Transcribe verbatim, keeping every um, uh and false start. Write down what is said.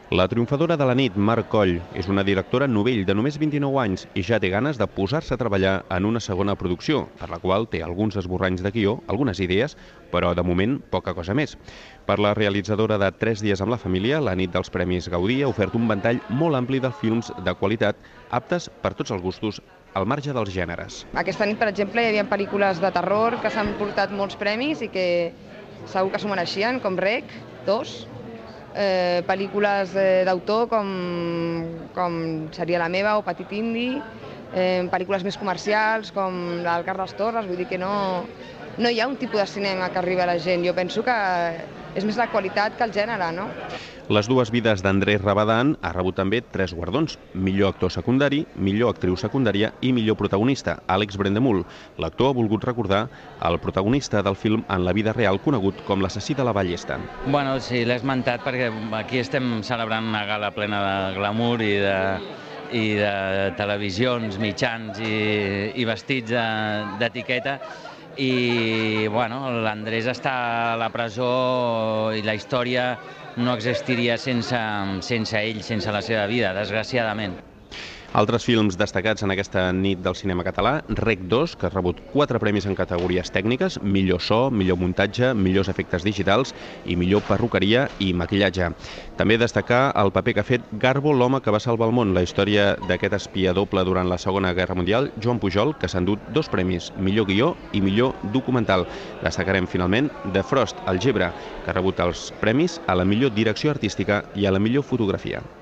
La triomfadora de la nit, Mar Coll, és una directora novell de només vint-i-nou anys i ja té ganes de posar-se a treballar en una segona producció, per la qual té alguns esborranys de guió, algunes idees, però de moment poca cosa més. Per la realitzadora de Tres dies amb la família, la nit dels Premis Gaudí ha ofert un ventall molt ampli de films de qualitat, aptes per tots els gustos, al marge dels gèneres. Aquesta nit, per exemple, hi havia pel·lícules de terror que s'han portat molts premis i que segur que s'ho mereixien, com Rec, dos, eh, pel·lícules eh, d'autor com, com seria La meva o Petit Indi, eh, pel·lícules més comercials com la del Carles Torres, vull dir que no, no hi ha un tipus de cinema que arriba a la gent. Jo penso que és més la qualitat que el gènere, no? Les dues vides d'Andrés Rabadán ha rebut també tres guardons: millor actor secundari, millor actriu secundària i millor protagonista, Àlex Brendemul. L'actor ha volgut recordar el protagonista del film en la vida real conegut com l'assassí de la Ballesta. Bueno, sí, l'he esmentat perquè aquí estem celebrant una gala plena de glamour i de, i de televisions, mitjans i, i vestits d'etiqueta. I bueno, l'Andrés està a la presó i la història no existiria sense, sense ell, sense la seva vida, desgraciadament. Altres films destacats en aquesta nit del cinema català: Rec dos, que ha rebut quatre premis en categories tècniques: millor so, millor muntatge, millors efectes digitals i millor perruqueria i maquillatge. També destacar el paper que ha fet Garbo, l'home que va salvar el món, la història d'aquest espia doble durant la Segona Guerra Mundial, Joan Pujol, que s'ha endut dos premis, millor guió i millor documental. Destacarem finalment The Frost, el Gebre, que ha rebut els premis a la millor direcció artística i a la millor fotografia.